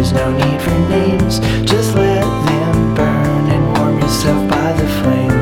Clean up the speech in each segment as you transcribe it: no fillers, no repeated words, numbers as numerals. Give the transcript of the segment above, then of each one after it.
There's no need for names, just let them burn and warm yourself by the flames.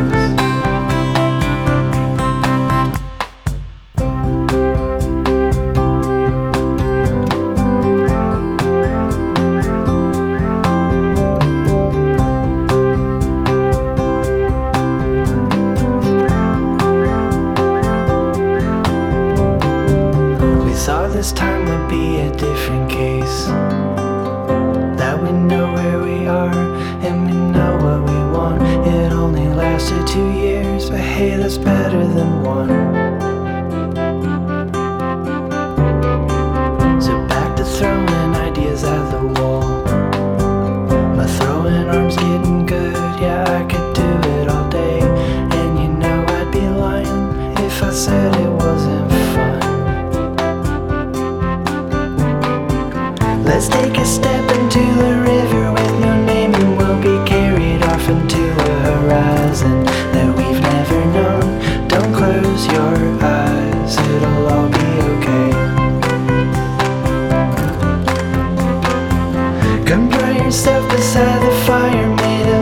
Thought this time would be a different case, that we know where we are and we know what we want. It only lasted 2 years, but hey, that's better than one. So back to throwing ideas at the wall. My throwing arm's getting good, yeah, I could do it all day. And you know I'd be lying if I said it wasn't fun. Let's take a step into the river with no name, and we'll be carried off into a horizon that we've never known. Don't close your eyes, it'll all be okay. Come dry yourself beside the fire made of